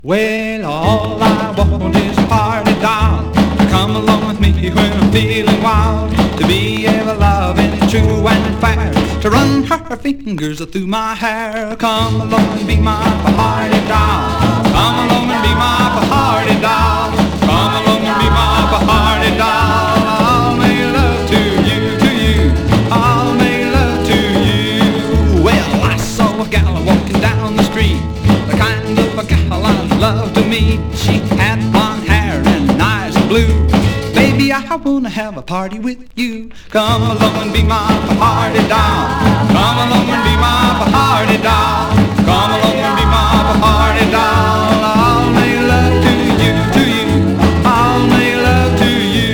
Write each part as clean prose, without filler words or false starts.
Well, all I want is a party doll to come along with me when I'm feeling wild, to be ever loving, true and fair, to run her fingers through my hair. Come along and be my party doll. Come along and be my party doll. Come along and be my party doll. I'll make love to you. I'll make love to you. Well, I saw a gal walking down the street, the kind of a gal I love to meet. She had blonde hair and eyes of blue. Baby, I wanna have a party with you. Come along and be my party doll. Come along and be my party doll. Come along and be my party doll. I'll make love to you. I'll make love to you.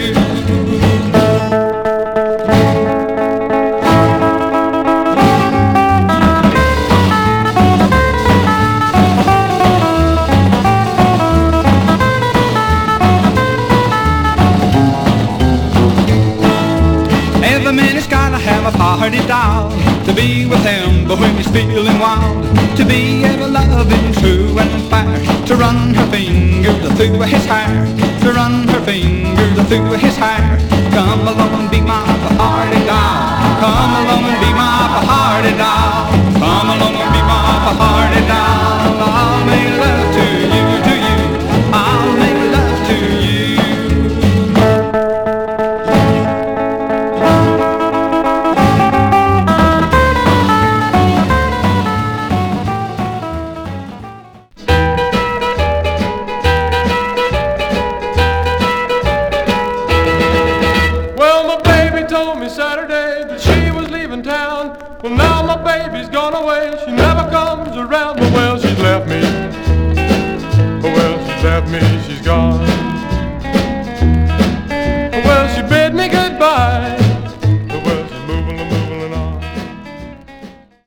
Every man has gotta have a party doll to be with him, but when he's feeling wild, to be ever loving, true and fair, to run her fingers through his hair, to run her fingers through his hair. Come along and be my party doll. Come along and be my party doll. Come along and be my party doll. I'll make love to you. I'll make love to you. Saturday that she was leaving town. Well, now my baby's gone away. She never comes around. Well, she's left me